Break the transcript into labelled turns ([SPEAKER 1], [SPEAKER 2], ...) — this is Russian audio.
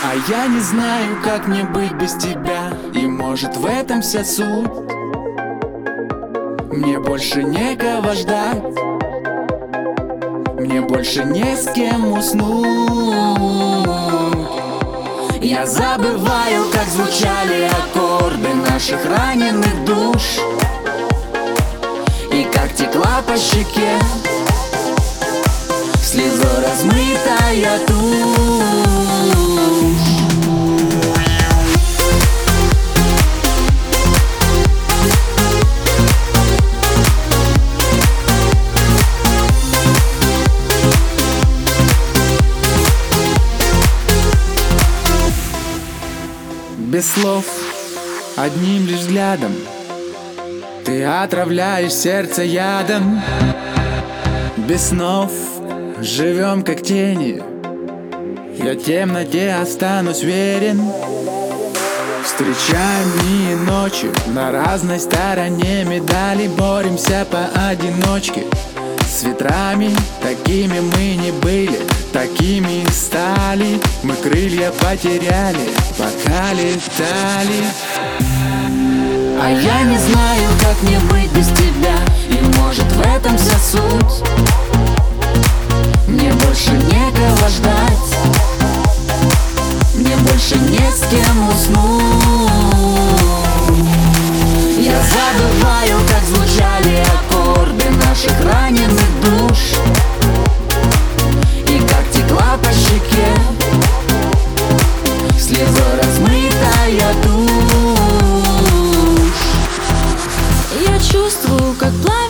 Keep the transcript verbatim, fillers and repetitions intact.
[SPEAKER 1] А я не знаю, как мне быть без тебя. И может в этом вся суть. Мне больше некого ждать, мне больше не с кем уснуть. Я забываю, как звучали аккорды наших раненых душ, и как текла по щеке слезой размытая тушь. Без слов, одним лишь взглядом ты отравляешь сердце ядом. Без снов живем как тени, я темноте останусь верен. Встречаем дни и ночи на разной стороне медали, боремся поодиночке с ветрами. Такими мы не были, такими и стали. Мы крылья потеряли, пока летали. А я не знаю, как мне быть без тебя. И может в этом вся суть. Мне больше некого ждать, мне больше не с кем уснуть. Я забываю, как звучали аккорды наших раненых душ, и как текла по щеке слезой размытая тушь.
[SPEAKER 2] Я чувствую, как пламя